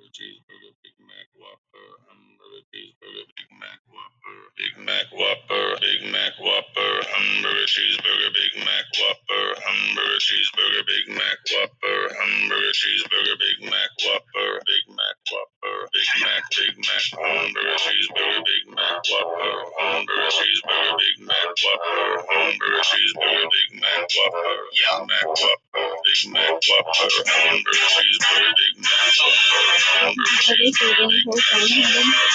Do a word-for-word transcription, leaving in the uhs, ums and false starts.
cheeseburger, Big Mac Whopper, hamburger cheeseburger, Big Mac Whopper, Big Mac Whopper, Big Mac Whopper, hamburger cheeseburger, Big Mac Whopper, hamburger cheeseburger, Big Mac Whopper, hamburger cheeseburger, Big Mac Whopper, Big Mac Whopper, Big Mac, Big Mac, hamburger cheeseburger, Big Mac Whopper, hamburger cheeseburger, Big Mac Whopper, hamburger cheeseburger, Big Mac Whopper, yeah, Mac Whopper, Big Mac Whopper, hamburger cheeseburger, Big Mac Whopper, hamburger cheeseburger, Big Mac Whopper.